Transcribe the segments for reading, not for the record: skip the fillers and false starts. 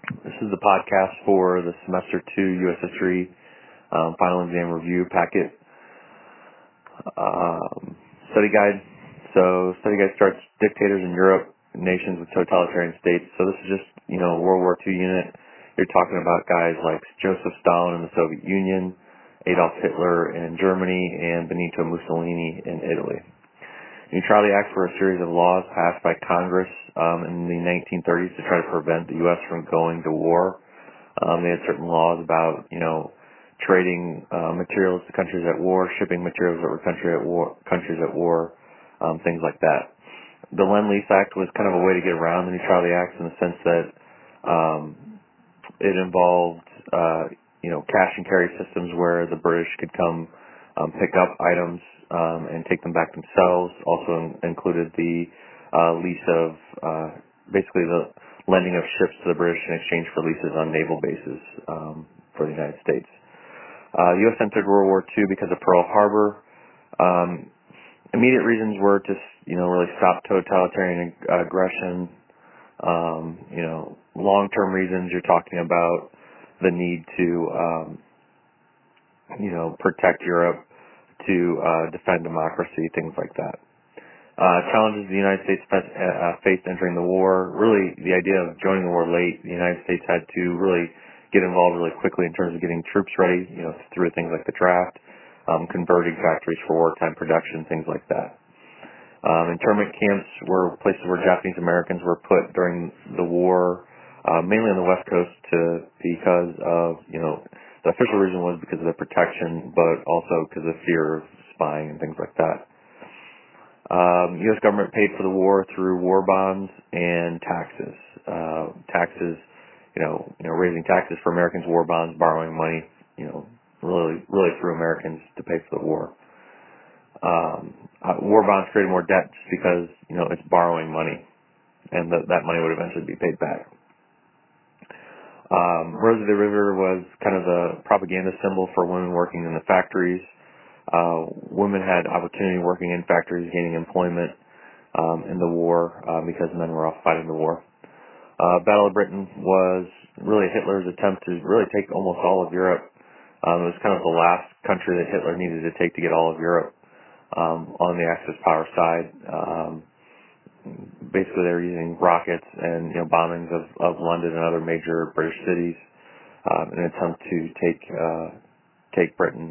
This is the podcast for the Semester 2 U.S. History Final Exam Review Packet study guide. So study guide starts dictators in Europe, nations with totalitarian states. So this is just, World War II unit. You're talking about guys like Joseph Stalin in the Soviet Union, Adolf Hitler in Germany, and Benito Mussolini in Italy. Neutrality Acts were a series of laws passed by Congress in the 1930s to try to prevent the U.S. from going to war. They had certain laws about, trading materials to countries at war, shipping materials that were countries at war, things like that. The Lend-Lease Act was kind of a way to get around the Neutrality Acts in the sense that it involved, cash and carry systems where the British could come pick up items and take them back themselves. Also included the lease of, basically the lending of ships to the British in exchange for leases on naval bases for the United States. The U.S. entered World War II because of Pearl Harbor. Immediate reasons were to, really stop totalitarian aggression. Long-term reasons, you're talking about the need to, protect Europe, to defend democracy, things like that. Challenges the United States faced entering the war. Really, the idea of joining the war late, the United States had to really get involved really quickly in terms of getting troops ready, through things like the draft, converting factories for wartime production, things like that. Internment camps were places where Japanese Americans were put during the war, mainly on the West Coast because of, the official reason was because of the protection, but also because of fear of spying and things like that. U.S. government paid for the war through war bonds and taxes. Raising taxes for Americans, war bonds, borrowing money, really through Americans to pay for the war. War bonds created more debt just because, it's borrowing money, and that money would eventually be paid back. Rose of the River was kind of the propaganda symbol for women working in the factories. Women had opportunity working in factories, gaining employment in the war because men were off fighting the war. Battle of Britain was really Hitler's attempt to really take almost all of Europe. It was kind of the last country that Hitler needed to take to get all of Europe on the Axis power side. Basically, they were using rockets and bombings of London and other major British cities in an attempt to take Britain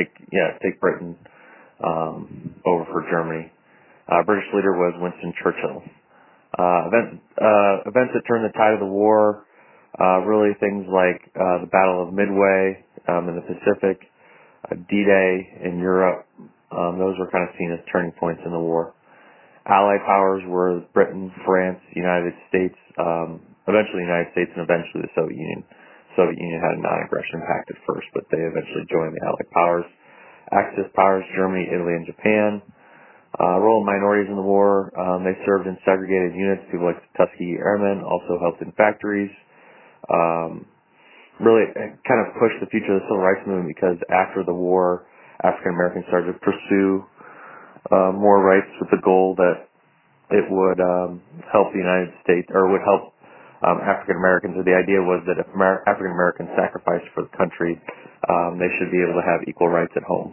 over for Germany. British leader was Winston Churchill. Events that turned the tide of the war, really things like the Battle of Midway in the Pacific, D-Day in Europe. Those were kind of seen as turning points in the war. Allied powers were Britain, France, United States, eventually the United States, and eventually the Soviet Union. The Soviet Union had a non-aggression pact at first, but they eventually joined the Allied powers. Axis powers, Germany, Italy, and Japan. Role of minorities in the war, they served in segregated units. People like the Tuskegee Airmen also helped in factories. Really kind of pushed the future of the civil rights movement because after the war, African Americans started to pursue more rights with the goal that it would help the United States, or would help African Americans. The idea was that if African Americans sacrificed for the country, they should be able to have equal rights at home.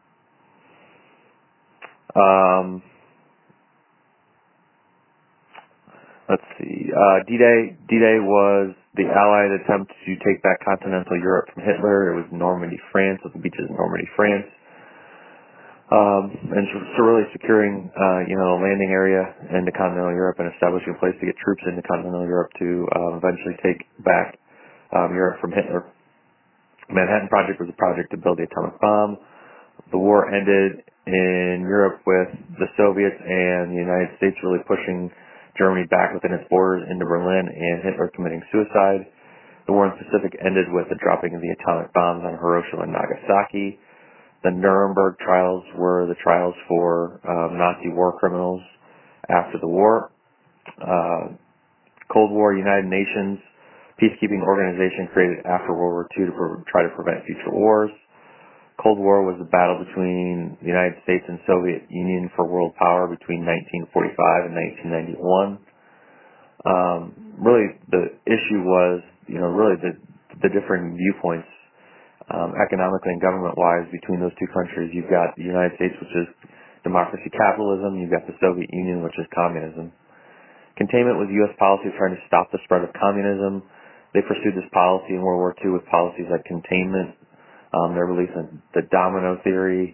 Let's see. D-Day was the Allied attempt to take back continental Europe from Hitler. It was Normandy, France, with the beaches of Normandy, France. And so really securing, a landing area into continental Europe and establishing a place to get troops into continental Europe to eventually take back Europe from Hitler. Manhattan Project was a project to build the atomic bomb. The war ended in Europe with the Soviets and the United States really pushing Germany back within its borders into Berlin and Hitler committing suicide. The war in the Pacific ended with the dropping of the atomic bombs on Hiroshima and Nagasaki. The Nuremberg trials were the trials for Nazi war criminals after the war. Cold War, United Nations, peacekeeping organization created after World War II to try to prevent future wars. Cold War was the battle between the United States and Soviet Union for world power between 1945 and 1991. Really, the issue was really the differing viewpoints economically and government-wise between those two countries. You've got the United States, which is democracy capitalism. You've got the Soviet Union, which is communism. Containment was U.S. policy of trying to stop the spread of communism. They pursued this policy in World War II with policies like containment, their belief in the domino theory,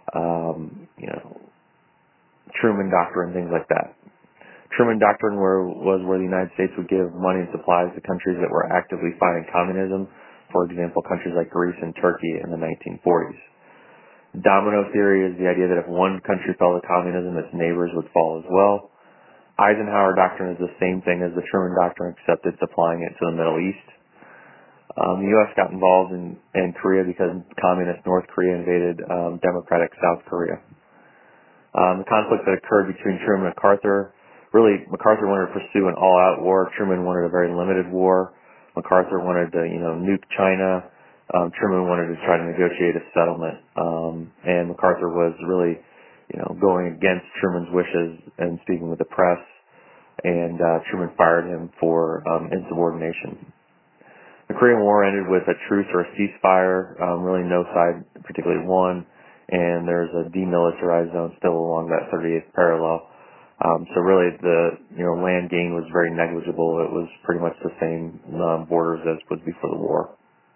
Truman Doctrine, things like that. Truman Doctrine was where the United States would give money and supplies to countries that were actively fighting communism. For example, countries like Greece and Turkey in the 1940s. Domino theory is the idea that if one country fell to communism, its neighbors would fall as well. Eisenhower Doctrine is the same thing as the Truman Doctrine, except it's applying it to the Middle East. The U.S. got involved in Korea because communist North Korea invaded democratic South Korea. The conflict that occurred between Truman and MacArthur, really MacArthur wanted to pursue an all-out war. Truman wanted a very limited war. MacArthur wanted to, nuke China. Truman wanted to try to negotiate a settlement. And MacArthur was really, going against Truman's wishes and speaking with the press. And Truman fired him for insubordination. The Korean War ended with a truce or a ceasefire. Really no side particularly won. And there's a demilitarized zone still along that 38th parallel. So really the, land gain was very negligible. It was pretty much the same borders as was before the war.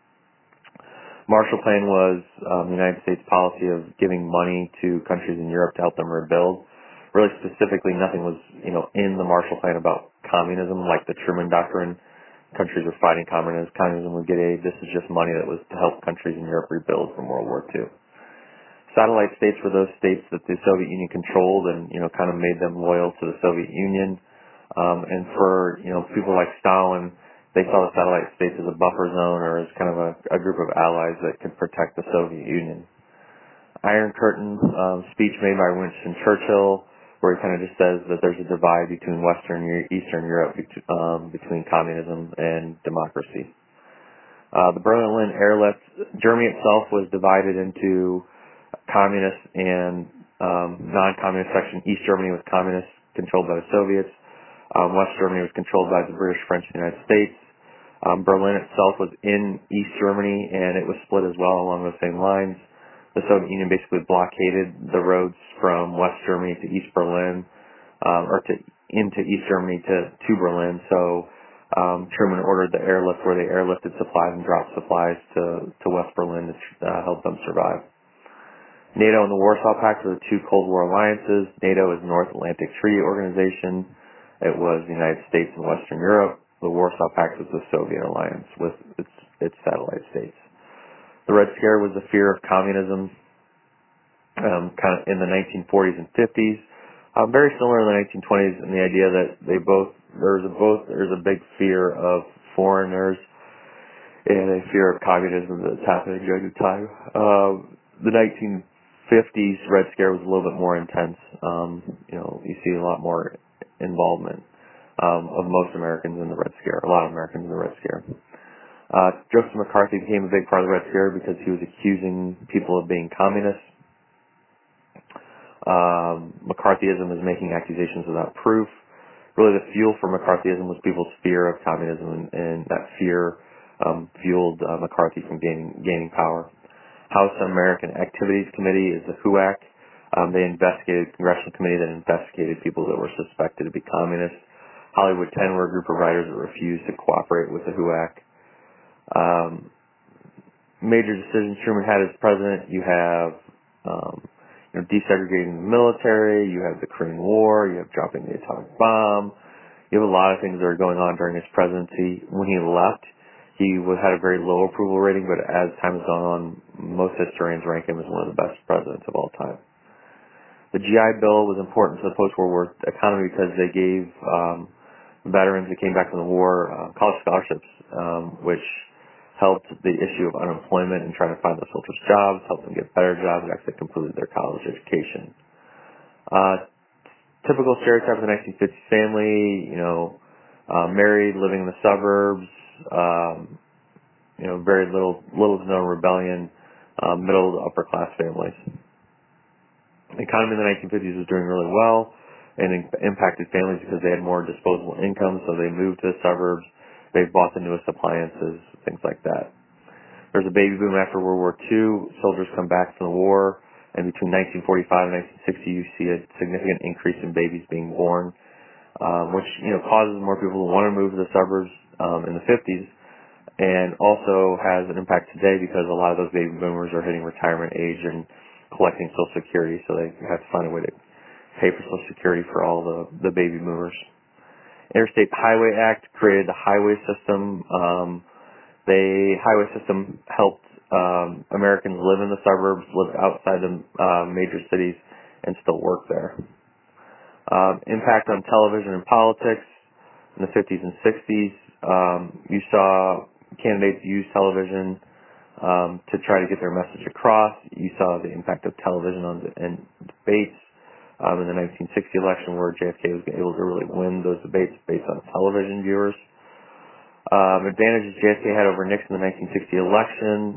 Marshall Plan was the United States policy of giving money to countries in Europe to help them rebuild. Really specifically, nothing was, in the Marshall Plan about communism like the Truman Doctrine. Countries were fighting communism. Communism would get aid. This is just money that was to help countries in Europe rebuild from World War II. Satellite states were those states that the Soviet Union controlled and, kind of made them loyal to the Soviet Union. And for, people like Stalin, they saw the satellite states as a buffer zone or as kind of a group of allies that could protect the Soviet Union. Iron Curtain, speech made by Winston Churchill, where he kind of just says that there's a divide between Western and Eastern Europe, between communism and democracy. The Berlin airlift, Germany itself was divided into communist and non-communist section. East Germany was communist, controlled by the Soviets. West Germany was controlled by the British, French, and the United States. Berlin itself was in East Germany, and it was split as well along those same lines. The Soviet Union basically blockaded the roads from West Germany to East Berlin, into East Germany to Berlin. So Truman ordered the airlift where they airlifted supplies and dropped supplies to West Berlin to help them survive. NATO and the Warsaw Pact were the two Cold War alliances. NATO is the North Atlantic Treaty Organization. It was the United States and Western Europe. The Warsaw Pact was the Soviet alliance with its satellite states. The Red Scare was the fear of communism, kind of in the 1940s and 50s. Very similar in the 1920s in the idea that there's a big fear of foreigners and a fear of communism that's happening during the time. The 1950s Red Scare was a little bit more intense. You see a lot more involvement of most Americans in the Red Scare, a lot of Americans in the Red Scare. Joseph McCarthy became a big part of the Red Scare because he was accusing people of being communists. McCarthyism is making accusations without proof. Really the fuel for McCarthyism was people's fear of communism, and that fear fueled McCarthy from gaining power. House American Activities Committee is the HUAC. Congressional committee that investigated people that were suspected to be communists. Hollywood 10 were a group of writers that refused to cooperate with the HUAC. Major decisions Truman had as president, you have desegregating the military, you have the Korean War, you have dropping the atomic bomb. You have a lot of things that are going on during his presidency. When he left, he had a very low approval rating, but as time has gone on, most historians rank him as one of the best presidents of all time. The GI Bill was important to the post-World War economy because they gave veterans that came back from the war college scholarships, which helped the issue of unemployment and trying to find those soldiers jobs, helped them get better jobs, and actually completed their college education. Typical stereotype of the 1950s family, married, living in the suburbs, very little to no rebellion, middle to upper class families. The economy in the 1950s was doing really well and impacted families because they had more disposable income, so they moved to the suburbs They've bought the newest appliances, things like that. There's a baby boom after World War II. Soldiers come back from the war, and between 1945 and 1960, you see a significant increase in babies being born, which causes more people to want to move to the suburbs in the 50s, and also has an impact today because a lot of those baby boomers are hitting retirement age and collecting Social Security, so they have to find a way to pay for Social Security for all the baby boomers. Interstate Highway Act created the highway system. The highway system helped Americans live in the suburbs, live outside the major cities, and still work there. Impact on television and politics in the 50s and 60s. You saw candidates use television to try to get their message across. You saw the impact of television on debates in the 1960 election, where JFK was able to really win those debates based on television viewers. Advantages JFK had over Nixon in the 1960 election.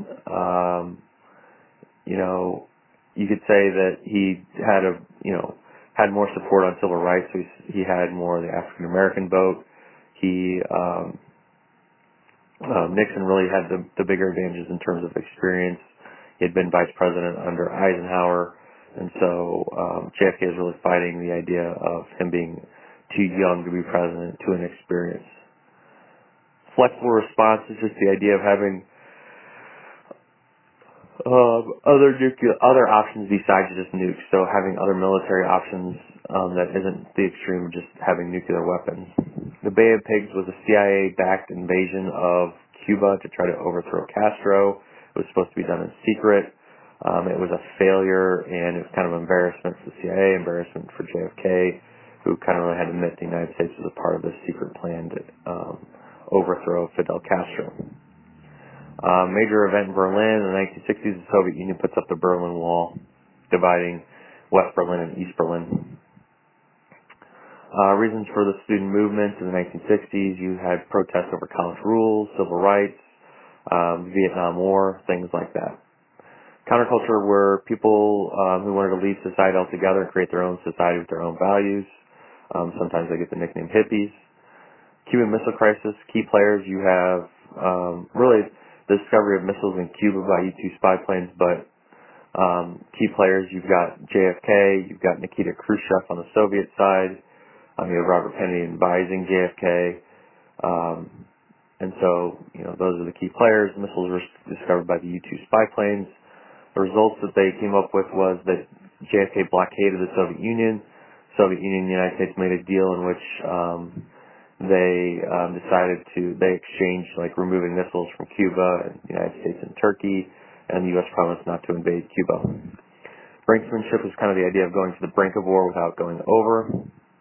You could say that he had had more support on civil rights. So he had more of the African American vote. Nixon really had the bigger advantages in terms of experience. He had been vice president under Eisenhower, and so JFK is really fighting the idea of him being too young to be president, too inexperienced. Flexible response is just the idea of having other options besides just nukes. So having other military options that isn't the extreme of just having nuclear weapons. The Bay of Pigs was a CIA-backed invasion of Cuba to try to overthrow Castro. It was supposed to be done in secret. It was a failure, and it was kind of an embarrassment for the CIA, embarrassment for JFK, who kind of really had to admit the United States was a part of this secret plan to overthrow Fidel Castro. Major event in Berlin in the 1960s, the Soviet Union puts up the Berlin Wall, dividing West Berlin and East Berlin. Reasons for the student movement in the 1960s, you had protests over college rules, civil rights, Vietnam War, things like that. Counterculture were people who wanted to leave society altogether and create their own society with their own values. Sometimes they get the nickname hippies. Cuban Missile Crisis, key players, you have really the discovery of missiles in Cuba by U-2 spy planes, but key players, you've got JFK, you've got Nikita Khrushchev on the Soviet side, you have Robert Kennedy advising JFK, and so, those are the key players. The missiles were discovered by the U-2 spy planes. The results that they came up with was that JFK blockaded the Soviet Union. Soviet Union and the United States made a deal in which they exchanged removing missiles from Cuba and the United States and Turkey, and the U.S. promised not to invade Cuba. Brinksmanship is kind of the idea of going to the brink of war without going over.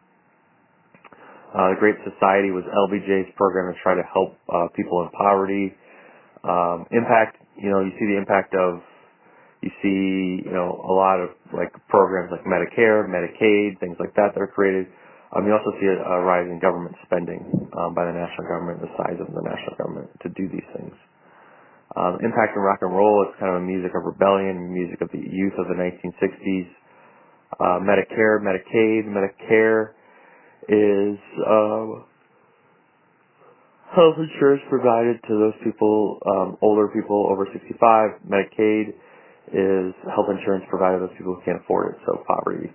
The Great Society was LBJ's program to try to help people in poverty. Impact, you see the impact of, a lot of programs like Medicare, Medicaid, things like that are created. You also see a rise in government spending by the national government, the size of the national government to do these things. Impact in rock and roll, it's kind of a music of rebellion, music of the youth of the 1960s. Medicare, Medicaid. Medicare is health insurance provided to those people, older people over 65. Medicaid is health insurance provided to those people who can't afford it, so poverty.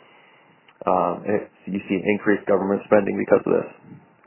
You see increased government spending because of this.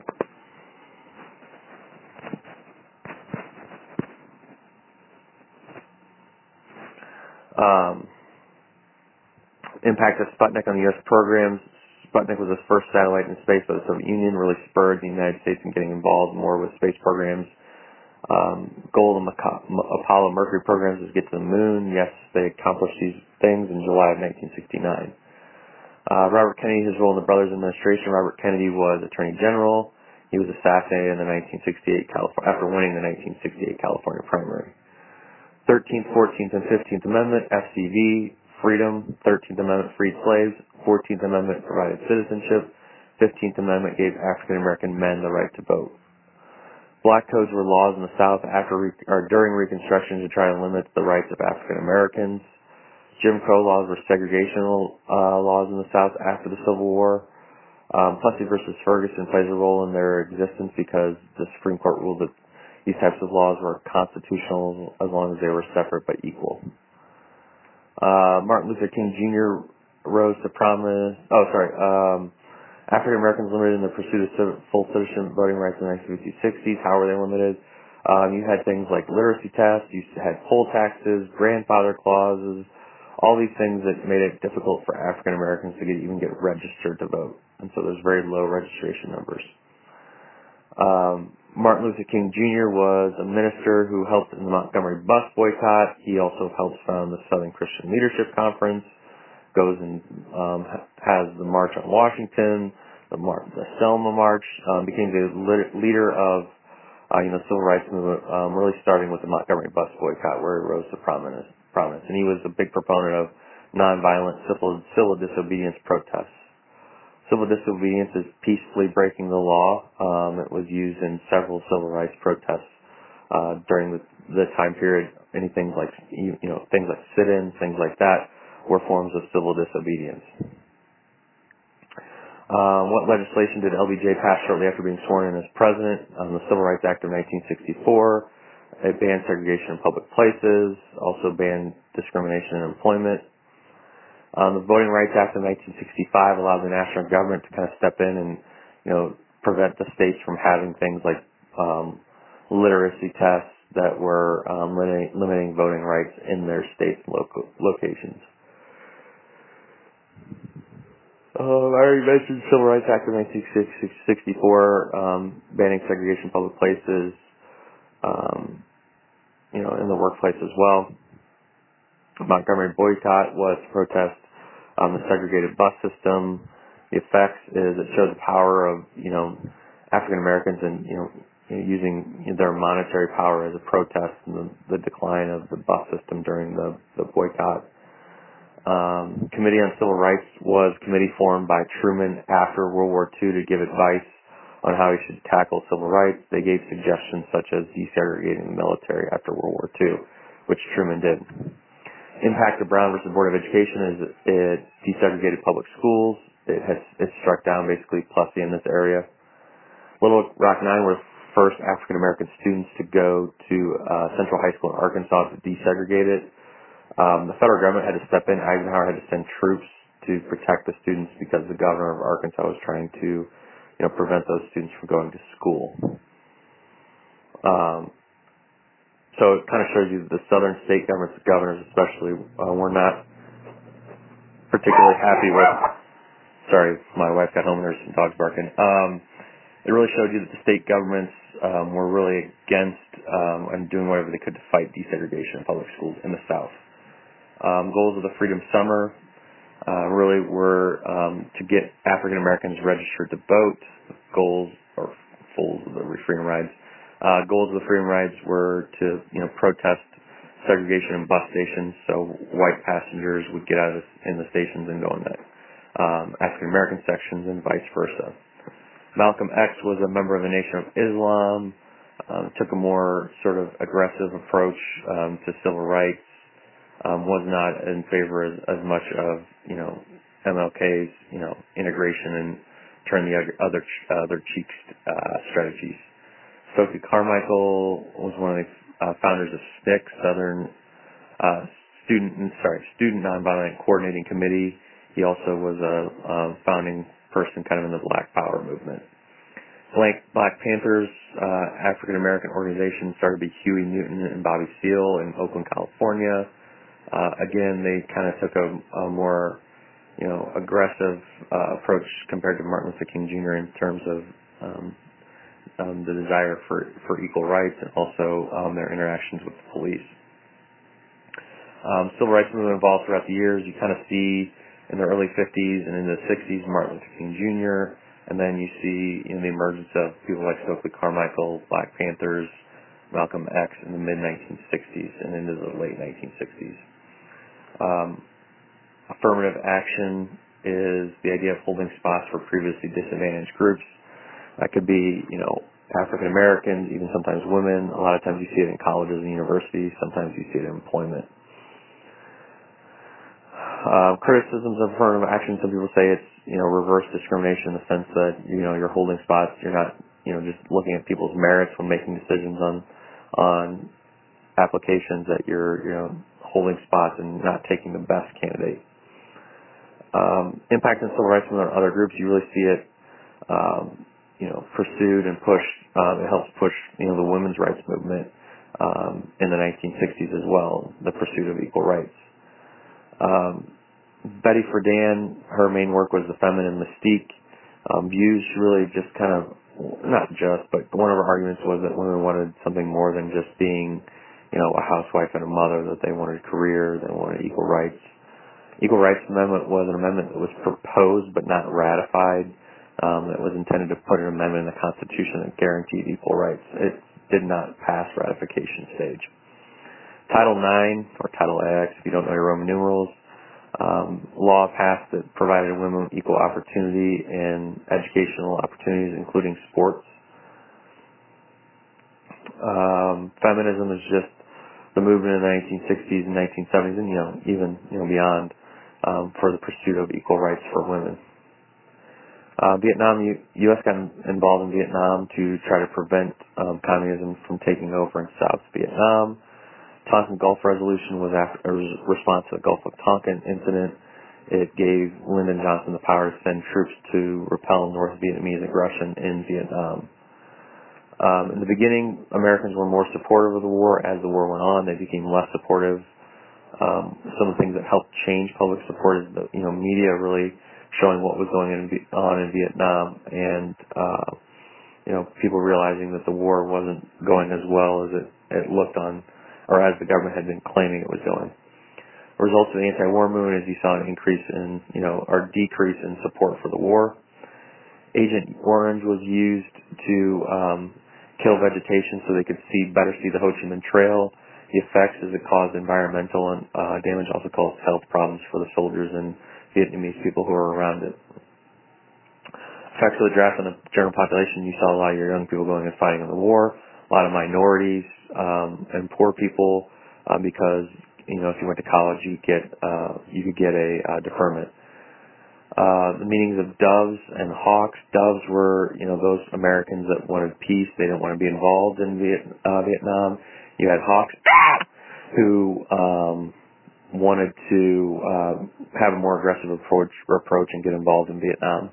Impact of Sputnik on the U.S. programs. Sputnik was the first satellite in space by the Soviet Union, really spurred the United States in getting involved more with space programs. Goal of the Apollo Mercury programs was to get to the moon. Yes, they accomplished these things in July of 1969. Robert Kennedy, his role in the Brothers administration. Robert Kennedy was Attorney General. He was assassinated in the 1968 after winning the 1968 California primary. 13th, 14th, and 15th Amendment, FCV, freedom. 13th Amendment freed slaves. 14th Amendment provided citizenship. 15th Amendment gave African American men the right to vote. Black codes were laws in the South during Reconstruction to try to limit the rights of African Americans. Jim Crow laws were segregational laws in the South after the Civil War. Plessy versus Ferguson plays a role in their existence because the Supreme Court ruled that these types of laws were constitutional as long as they were separate but equal. Martin Luther King Jr. rose to prominence. African Americans limited in the pursuit of full citizenship voting rights in the 1960s. How were they limited? You had things like literacy tests. You had poll taxes, grandfather clauses, all these things that made it difficult for African Americans to even get registered to vote. And so there's very low registration numbers. Martin Luther King Jr. was a minister who helped in the Montgomery bus boycott. He also helps found the Southern Christian Leadership Conference, goes and has the March on Washington, the Selma March, became the leader of civil rights movement, really starting with the Montgomery bus boycott, where he rose to prominence. And he was a big proponent of nonviolent civil disobedience protests. Civil disobedience is peacefully breaking the law. It was used in several civil rights protests during the time period. Anything like things like sit-ins, things like that, were forms of civil disobedience. What legislation did LBJ pass shortly after being sworn in as president? The Civil Rights Act of 1964. It banned segregation in public places, also banned discrimination in employment. The Voting Rights Act of 1965 allowed the national government to kind of step in and, prevent the states from having things like literacy tests that were limiting voting rights in their states and locations. I already mentioned the Civil Rights Act of 1964, banning segregation in public places, in the workplace as well. Montgomery boycott was to protest the segregated bus system. The effects is it showed the power of, African Americans and, using their monetary power as a protest and the decline of the bus system during the boycott. Committee on Civil Rights was a committee formed by Truman after World War II to give advice on how he should tackle civil rights. They gave suggestions such as desegregating the military after World War II, which Truman did. Impact of Brown versus Board of Education is it desegregated public schools. It struck down basically Plessy in this area. Little Rock 9 were the first African American students to go to Central High School in Arkansas to desegregate it. The federal government had to step in. Eisenhower had to send troops to protect the students because the governor of Arkansas was trying to, prevent those students from going to school. So it kind of shows you that the southern state governments, governors especially, were not particularly happy with. Sorry, my wife got home and there's some dogs barking. It really showed you that the state governments were really against and doing whatever they could to fight desegregation in public schools in the South. Goals of the Freedom Summer really were to get African Americans registered to vote. Goals of the Freedom Rides. Goals of the Freedom Rides were to, protest segregation in bus stations, so white passengers would get out in the stations and go in the African American sections and vice versa. Malcolm X was a member of the Nation of Islam, took a more sort of aggressive approach to civil rights, was not in favor as much of, MLK's, integration and turn the other cheek strategies. Stokely Carmichael was one of the founders of SNCC, Student Nonviolent Coordinating Committee. He also was a founding person kind of in the Black Power movement. Black Panthers, African American organization, started to be Huey Newton and Bobby Seale in Oakland, California. Again, they kind of took a more, aggressive approach compared to Martin Luther King Jr. in terms of the desire for equal rights and also their interactions with the police. Civil rights movement evolved throughout the years. You kind of see in the early 50s and in the 60s Martin Luther King Jr., and then you see the emergence of people like Stokely Carmichael, Black Panthers, Malcolm X in the mid-1960s and into the late 1960s. Affirmative action is the idea of holding spots for previously disadvantaged groups. That could be, African Americans, even sometimes women. A lot of times you see it in colleges and universities. Sometimes you see it in employment. Criticisms of affirmative action, some people say it's, reverse discrimination in the sense that, you're holding spots, you're not, just looking at people's merits when making decisions on applications, that you're, holding spots and not taking the best candidate. Impact on civil rights movement on other groups, you really see it, pursued and pushed. It helps push, the women's rights movement in the 1960s as well, the pursuit of equal rights. Betty Friedan, her main work was the feminine mystique. Views really just kind of, not just, but one of her arguments was that women wanted something more than just being, a housewife and a mother, that they wanted a career, they wanted equal rights. Equal Rights Amendment was an amendment that was proposed but not ratified. It was intended to put an amendment in the Constitution that guaranteed equal rights. It did not pass ratification stage. Title IX, or Title X, if you don't know your Roman numerals, law passed that provided women equal opportunity in educational opportunities, including sports. Feminism is just the movement in the 1960s and 1970s, and even beyond, for the pursuit of equal rights for women. Vietnam, U.S. got involved in Vietnam to try to prevent communism from taking over in South Vietnam. Tonkin Gulf Resolution was a response to the Gulf of Tonkin incident. It gave Lyndon Johnson the power to send troops to repel North Vietnamese aggression in Vietnam. In the beginning, Americans were more supportive of the war. As the war went on, they became less supportive. Some of the things that helped change public support is the media really showing what was going on in Vietnam, and people realizing that the war wasn't going as well as it looked on, or as the government had been claiming it was going. The results of the anti-war movement is you saw an increase in, or decrease in support for the war. Agent Orange was used to kill vegetation so they could better see the Ho Chi Minh Trail. The effects is it caused environmental and damage, also caused health problems for the soldiers and Vietnamese people who were around it. Effects of the draft on the general population, you saw a lot of your young people going and fighting in the war, a lot of minorities and poor people, because if you went to college, you could get a deferment. The meanings of doves and hawks. Doves were, those Americans that wanted peace. They didn't want to be involved in Vietnam. You had hawks who wanted to have a more aggressive approach and get involved in Vietnam.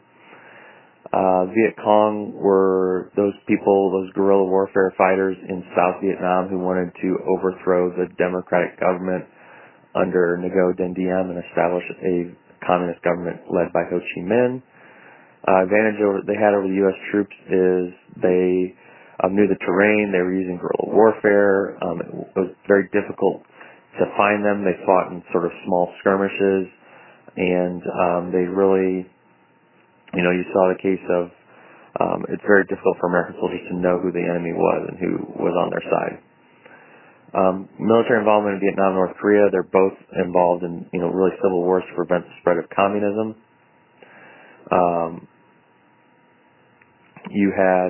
Viet Cong were those people, those guerrilla warfare fighters in South Vietnam who wanted to overthrow the democratic government under Ngo Dinh Diem and establish a communist government led by Ho Chi Minh. Advantage they had over the U.S. troops is they knew the terrain. They were using guerrilla warfare. It was very difficult to find them. They fought in sort of small skirmishes, and they really, you saw the case of it's very difficult for American soldiers to know who the enemy was and who was on their side. Military involvement in Vietnam and North Korea, they're both involved in, really civil wars to prevent the spread of communism. You had,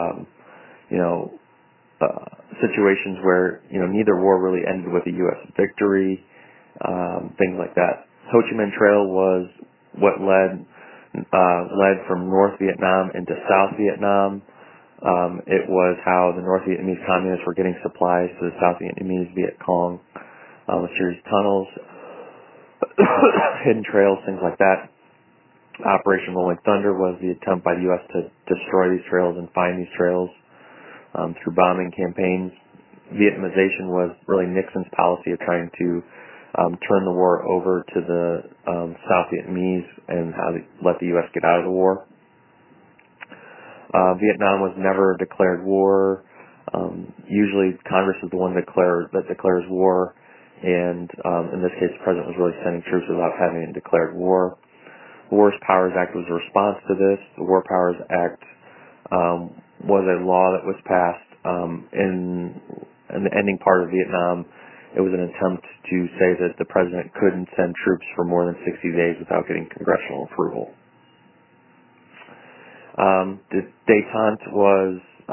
situations where, neither war really ended with a U.S. victory, things like that. Ho Chi Minh Trail was what led from North Vietnam into South Vietnam. It was how the North Vietnamese communists were getting supplies to the South Vietnamese Viet Cong, a series of tunnels, hidden trails, things like that. Operation Rolling Thunder was the attempt by the U.S. to destroy these trails and find these trails through bombing campaigns. Vietnamization was really Nixon's policy of trying to turn the war over to the South Vietnamese and how they let the U.S. get out of the war. Vietnam was never a declared war. Usually Congress is the one that declares war, and in this case the President was really sending troops without having a declared war. The War Powers Act was a response to this. The War Powers Act was a law that was passed in the ending part of Vietnam. It was an attempt to say that the President couldn't send troops for more than 60 days without getting congressional approval. The détente was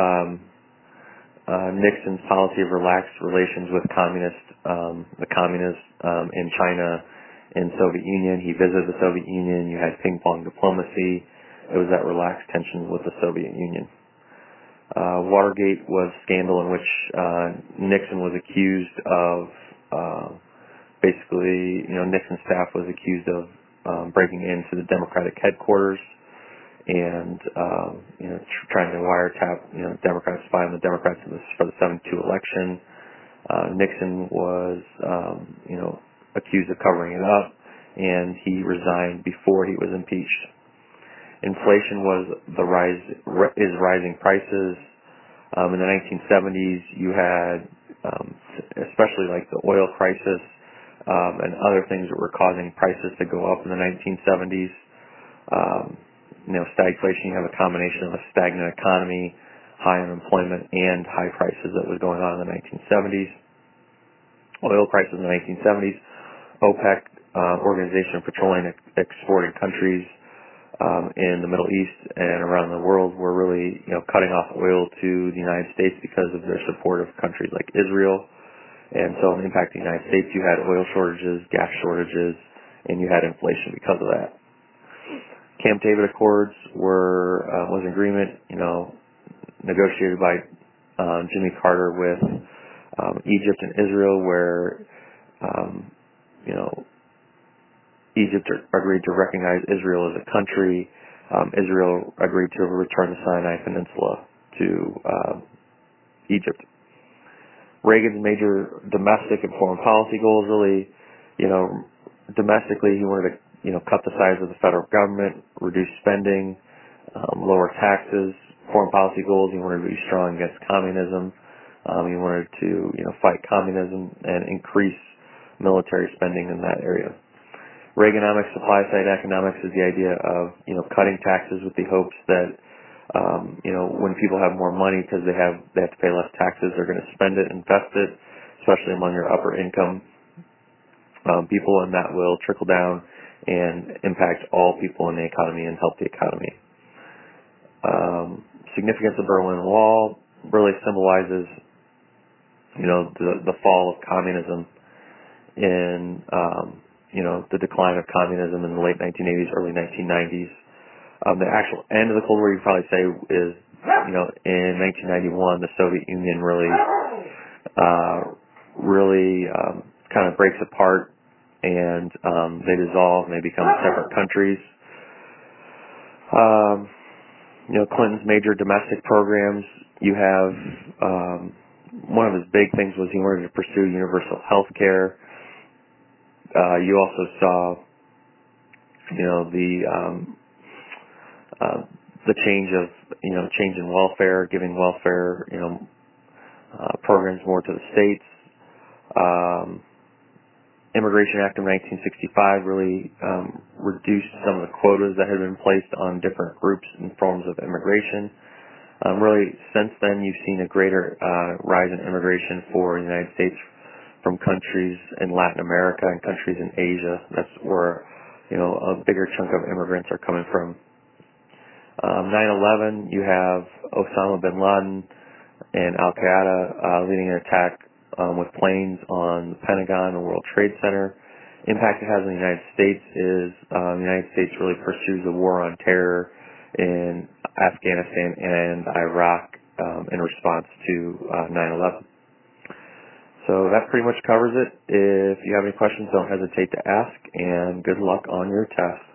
Nixon's policy of relaxed relations with the communists in China in Soviet Union. He visited the Soviet Union. You had ping-pong diplomacy. It was that relaxed tension with the Soviet Union. Watergate was a scandal in which Nixon was accused of basically, Nixon's staff was accused of breaking into the Democratic headquarters and trying to wiretap Democrats, spy on the Democrats for the 72 election. Nixon was accused of covering it up, and he resigned before he was impeached. Inflation was rising prices. In the 1970s, you had especially like the oil crisis and other things that were causing prices to go up in the 1970s. Stagflation, you have a combination of a stagnant economy, high unemployment, and high prices that was going on in the 1970s. Oil prices in the 1970s, OPEC, Organization of Petroleum Exporting Countries in the Middle East and around the world were really, cutting off oil to the United States because of their support of countries like Israel. And so in impacting the United States, you had oil shortages, gas shortages, and you had inflation because of that. Camp David Accords was an agreement, negotiated by Jimmy Carter with Egypt and Israel, where Egypt agreed to recognize Israel as a country. Israel agreed to return the Sinai Peninsula to Egypt. Reagan's major domestic and foreign policy goals really, domestically he wanted to, cut the size of the federal government, reduce spending, lower taxes. Foreign policy goals, he wanted to be strong against communism. He wanted to, fight communism and increase military spending in that area. Reaganomics, supply side economics, is the idea of, cutting taxes with the hopes that, when people have more money because they have to pay less taxes, they're going to spend it, invest it, especially among your upper income people, and that will trickle down and impact all people in the economy and help the economy. Significance of Berlin Wall really symbolizes, the fall of communism in, the decline of communism in the late 1980s, early 1990s. The actual end of the Cold War, you could probably say, is, in 1991, the Soviet Union really kind of breaks apart, and they dissolve and they become separate countries. Clinton's major domestic programs, you have, one of his big things was he wanted to pursue universal health care. You also saw, the change in welfare, giving welfare, programs more to the states. Immigration Act of 1965 really reduced some of the quotas that had been placed on different groups and forms of immigration. Really, since then, you've seen a greater rise in immigration for the United States from countries in Latin America and countries in Asia. That's where, a bigger chunk of immigrants are coming from. 9/11, you have Osama bin Laden and Al-Qaeda leading an attack with planes on the Pentagon and World Trade Center. Impact it has on the United States is the United States really pursues the war on terror in Afghanistan and Iraq in response to 9/11. So that pretty much covers it. If you have any questions, don't hesitate to ask, and good luck on your test.